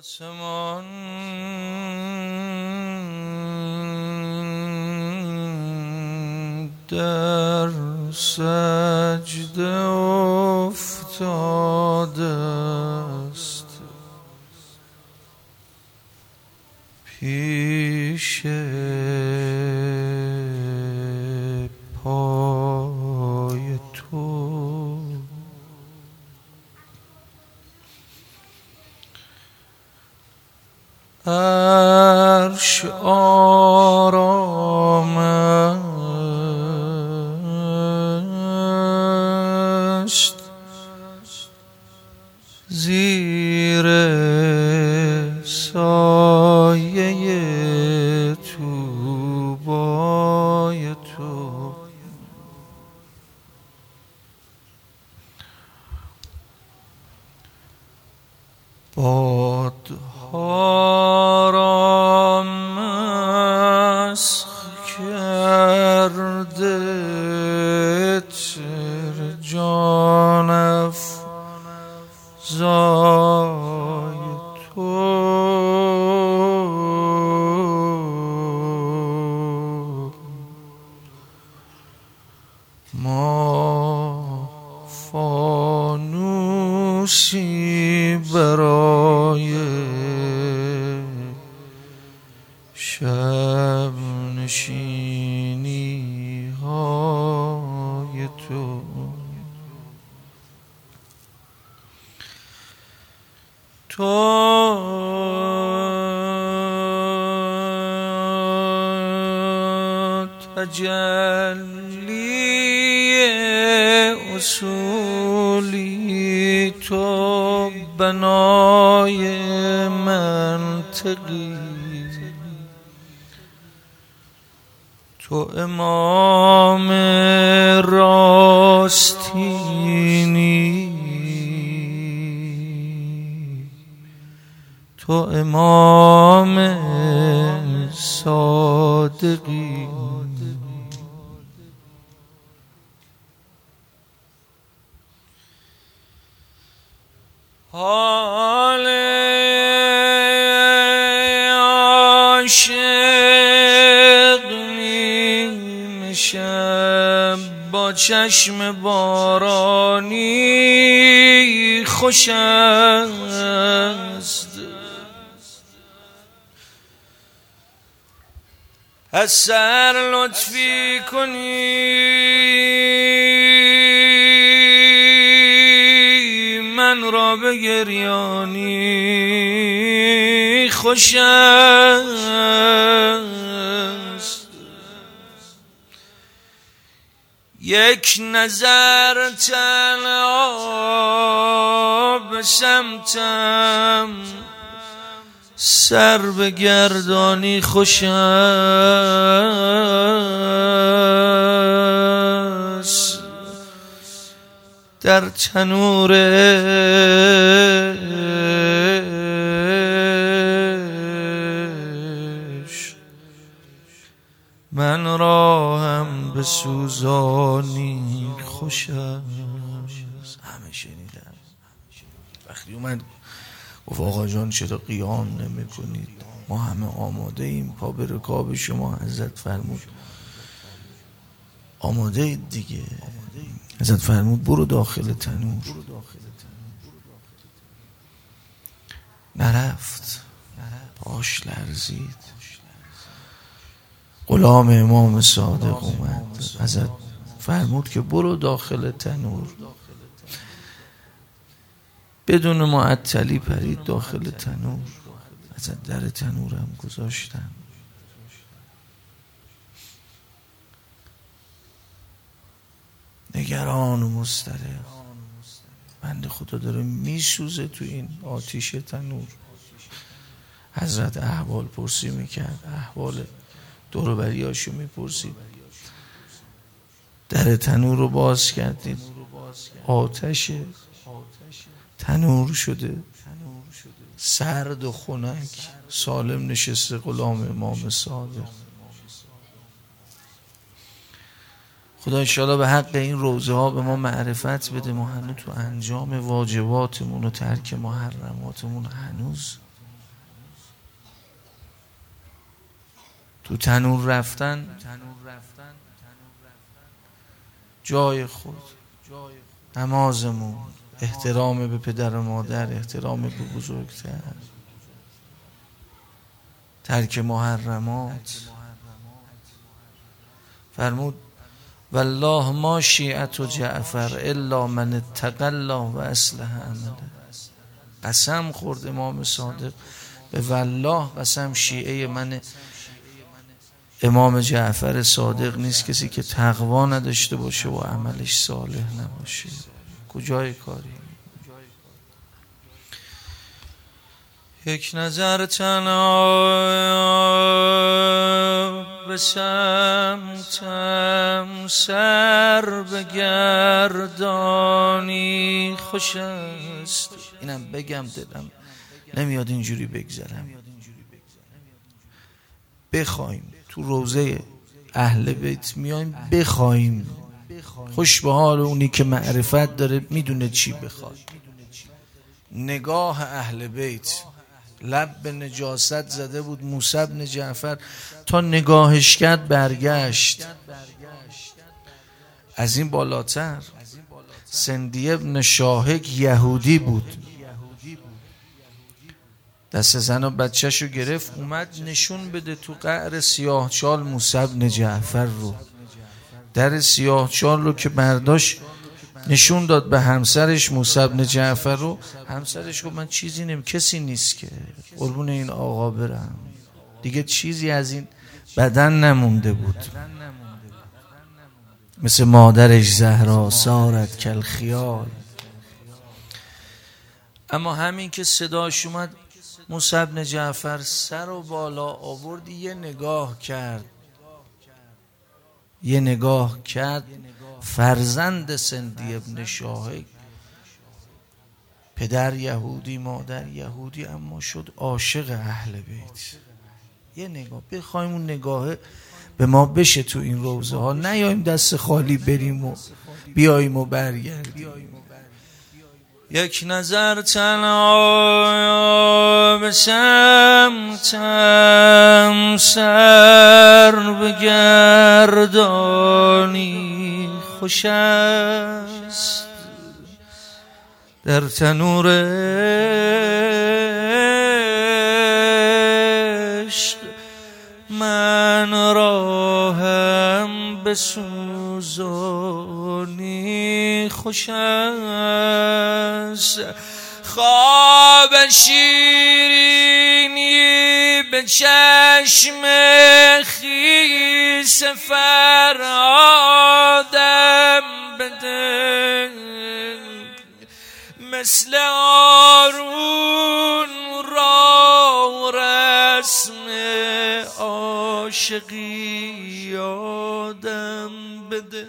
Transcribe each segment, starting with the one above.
آسمان در سجده افتاده است، پیش پای تو. عرش آرام است، زیر سایه طوبای تو. بادها را مسخ کرده تر جان افزای تو. ما فانوسی برای شب نشینی های تو. تو تجلی اصولی، تو بنای منطقی، تو امام راستینی، تو امام صادقی. حال عاشق نیم شب با چشم بارانی خوش است. از سر لطفی کنی من را بگریانی خوش است. یک نظر تنها به سمتم سر بگردانی خوش است. در تنور عشق من را هم به سوزانی خوش است. همه شنیدم وقتی اومد گفت آقا جان چرا قیام نمی کنید؟ ما همه آماده ایم، پا به رکاب شما. حضرت فرمود آماده اید دیگه. حضرت فرمود برو داخل تنور. نرفت، پاش لرزید. غلام امام صادق اومد، حضرت فرمود که برو داخل تنور. بدون معطلی پرید داخل تنور. حضرت در تنورم گذاشتن. نگران و مضطرب، بنده خدا داره میسوزه تو این آتیش تنور. حضرت احوال پرسی میکرد، احوال دور و بریاشو میپرسید. در تنور رو باز کردید، آتش تنور شده، سرد و خنک، سالم نشسته غلام امام صادق. خدا انشاءالله به حق این روزه ها به ما معرفت بده. ما هنوز تو انجام واجباتمون و ترک محرماتمون هنوز تو تنور رفتن جای خود، نمازمون، احترام به پدر و مادر، احترام به بزرگتر، ترک محرمات. فرمود والله ما شیعت و جعفر الا من اتقی الله و اصلح عمله. قسم خورد امام صادق به والله، قسم شیعه من امام جعفر صادق نیست کسی که تقوا نداشته باشه و عملش صالح نباشه. کجای کاری؟ یک نظر تنها به سمتم سر بگردانی خوش است. اینم بگم دلم نمیاد اینجوری بگذرم. بخوایم تو روضه اهل بیت میایم بخوایم، خوش به حال اونی که معرفت داره میدونه چی بخواد. نگاه اهل بیت لب به نجاست زده بود موسی بن جعفر، تا نگاهش کرد برگشت. از این بالاتر سندی بن شاهق یهودی بود، دست زن و بچه‌شو گرفت اومد نشون بده تو قعر سیاه چال موسی بن جعفر رو. در سیاه چال رو که برداشت نشون داد به همسرش موسی بن جعفر رو. همسرش گفت من چیزی کسی نیست که قربون این آقا برم. دیگه چیزی از این بدن نمونده بود، مثل مادرش زهرا سارت کل خیال. اما همین که صداش اومد موسی بن جعفر سر و بالا آورد، یه نگاه کرد. فرزند سندی ابن شاهق، پدر یهودی مادر یهودی، اما شد عاشق اهل بیت. یه نگاه بخوایم اون نگاه به ما بشه تو این روزه ها، نیاییم دست خالی بریم و بیاییم و برگردیم. یک نظر تنها به سمتم سر بگردانی خوش است. در تنور عشق من را هم بسوزانی خوش است. خواب شیرینی به چشم خیس فرهادم بده، مثل آرون را رسم عاشقی یادم بده.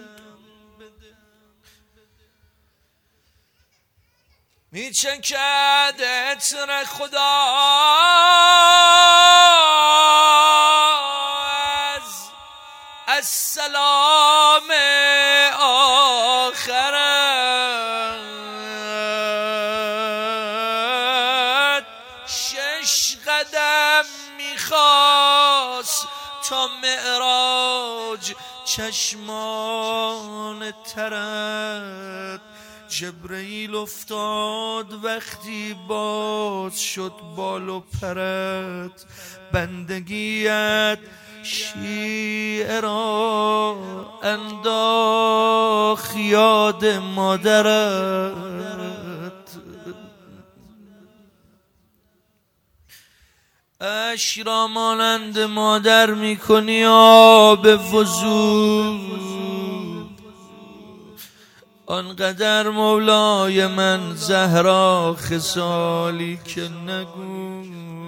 میچکد عطر خدا از سلام آخرت. 6 قدم میخواست تا معراج چشمان ترت. جبرئیل افتاد وقتی باز شد بال و پرت. بندگیت شیعه را انداخت یاد مادرت. اشک را مانند مادر میکنی آب وضو، آنقدر مولای من زهرا خصالی که نگو.